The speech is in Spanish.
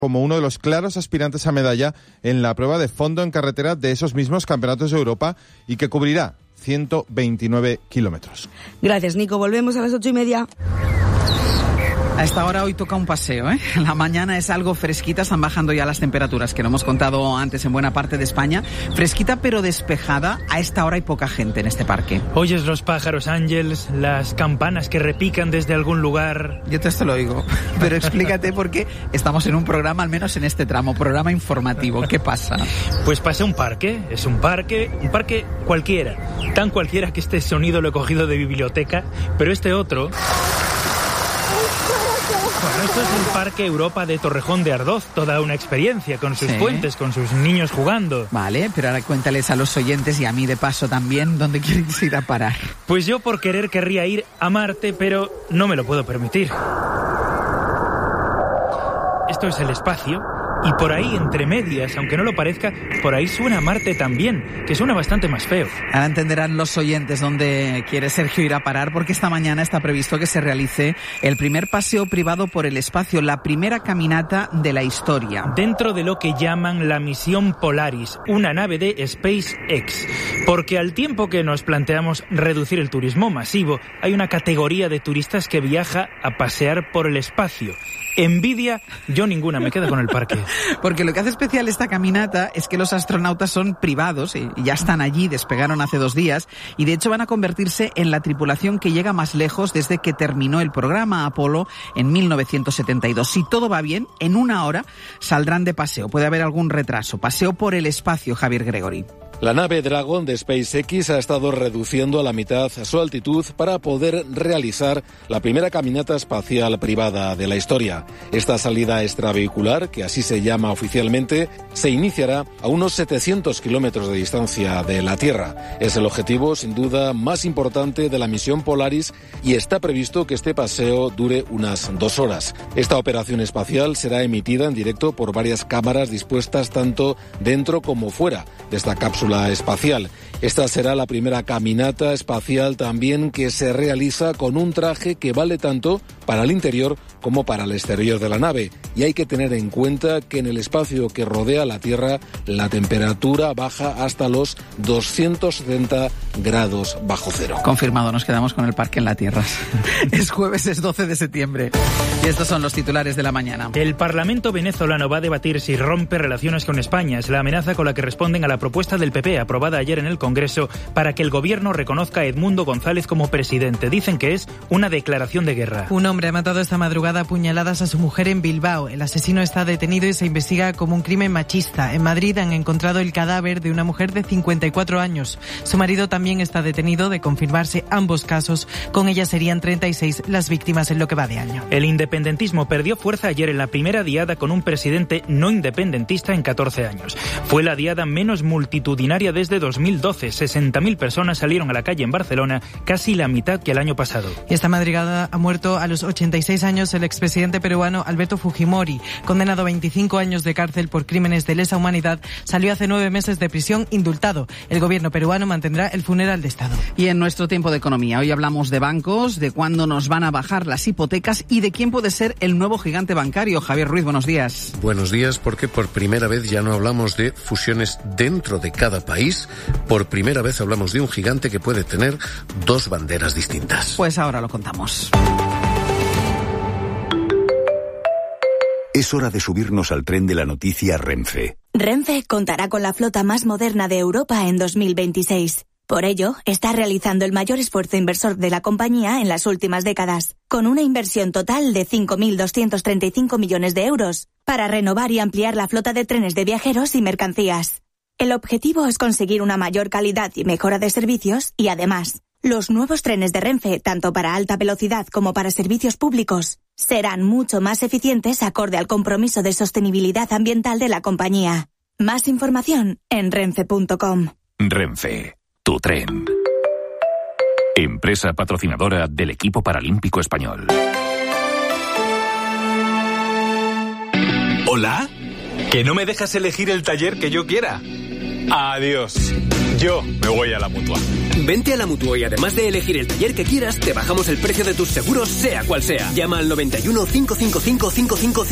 como uno de los claros aspirantes a medalla en la prueba de fondo en carretera de esos mismos campeonatos de Europa y que cubrirá 129 kilómetros. Gracias, Nico. Volvemos a las 8:30. A esta hora hoy toca un paseo, ¿eh? La mañana es algo fresquita, están bajando ya las temperaturas, que lo hemos contado antes en buena parte de España. Fresquita pero despejada, a esta hora hay poca gente en este parque. ¿Oyes los pájaros, Ángels, las campanas que repican desde algún lugar? Yo te lo oigo, pero explícate por qué estamos en un programa, al menos en este tramo, programa informativo. ¿Qué pasa? Pues pasé un parque, es un parque cualquiera, tan cualquiera que este sonido lo he cogido de biblioteca, pero este otro... Bueno, esto es el Parque Europa de Torrejón de Ardoz, toda una experiencia, con sus puentes, con sus niños jugando. Vale, pero ahora cuéntales a los oyentes y a mí de paso también dónde quieres ir a parar. Pues yo por querer querría ir a Marte, pero no me lo puedo permitir. Esto es el espacio. Y por ahí, entre medias, aunque no lo parezca, por ahí suena Marte también, que suena bastante más feo. Ahora entenderán los oyentes dónde quiere Sergio ir a parar, porque esta mañana está previsto que se realice el primer paseo privado por el espacio, la primera caminata de la historia. Dentro de lo que llaman la misión Polaris, una nave de SpaceX. Porque al tiempo que nos planteamos reducir el turismo masivo, hay una categoría de turistas que viaja a pasear por el espacio. Envidia, yo ninguna, me quedo con el parque. Porque lo que hace especial esta caminata es que los astronautas son privados y ya están allí, despegaron hace 2 días y de hecho van a convertirse en la tripulación que llega más lejos desde que terminó el programa Apolo en 1972. Si todo va bien, en 1 hora saldrán de paseo. Puede haber algún retraso. Paseo por el espacio, Javier Gregory. La nave Dragon de SpaceX ha estado reduciendo a la mitad su altitud para poder realizar la primera caminata espacial privada de la historia. Esta salida extravehicular, que así se llama oficialmente, se iniciará a unos 700 kilómetros de distancia de la Tierra. Es el objetivo, sin duda, más importante de la misión Polaris y está previsto que este paseo dure unas 2 horas. Esta operación espacial será emitida en directo por varias cámaras dispuestas tanto dentro como fuera de esta cápsula espacial. Esta será la primera caminata espacial también que se realiza con un traje que vale tanto para el interior como para el exterior de la nave. Y hay que tener en cuenta que en el espacio que rodea la Tierra la temperatura baja hasta los 270 grados bajo cero. Confirmado, nos quedamos con el parque en la Tierra. Es jueves, es 12 de septiembre. Y estos son los titulares de la mañana. El Parlamento venezolano va a debatir si rompe relaciones con España. Es la amenaza con la que responden a la propuesta del PP aprobada ayer en el Congreso para que el gobierno reconozca a Edmundo González como presidente. Dicen que es una declaración de guerra. Un hombre ha matado esta madrugada a puñaladas a su mujer en Bilbao. El asesino está detenido y se investiga como un crimen machista. En Madrid han encontrado el cadáver de una mujer de 54 años. Su marido también está detenido. De confirmarse ambos casos, con ella serían 36 las víctimas en lo que va de año. El independentismo perdió fuerza ayer en la primera diada con un presidente no independentista en 14 años. Fue la diada menos multitudinaria desde 2012. 60.000 personas salieron a la calle en Barcelona, casi la mitad que el año pasado. Y esta madrugada ha muerto a los 86 años el expresidente peruano Alberto Fujimori, condenado a 25 años de cárcel por crímenes de lesa humanidad. Salió hace 9 meses de prisión indultado. El gobierno peruano mantendrá el funeral de Estado. Y en nuestro tiempo de economía, hoy hablamos de bancos, de cuándo nos van a bajar las hipotecas y de quién puede ser el nuevo gigante bancario. Javier Ruiz, buenos días. Buenos días, porque por primera vez ya no hablamos de fusiones dentro de cada país. Por primera vez hablamos de un gigante que puede tener 2 banderas distintas. Pues ahora lo contamos. Es hora de subirnos al tren de la noticia Renfe. Renfe contará con la flota más moderna de Europa en 2026. Por ello, está realizando el mayor esfuerzo inversor de la compañía en las últimas décadas, con una inversión total de 5.235 millones de euros, para renovar y ampliar la flota de trenes de viajeros y mercancías. El objetivo es conseguir una mayor calidad y mejora de servicios y, además, los nuevos trenes de Renfe, tanto para alta velocidad como para servicios públicos, serán mucho más eficientes acorde al compromiso de sostenibilidad ambiental de la compañía. Más información en renfe.com. Renfe, tu tren. Empresa patrocinadora del equipo paralímpico español. ¿Hola? ¿Que no me dejas elegir el taller que yo quiera? Adiós. Yo me voy a la Mutua. Vente a la Mutua y además de elegir el taller que quieras, te bajamos el precio de tus seguros, sea cual sea. Llama al 91 555 555.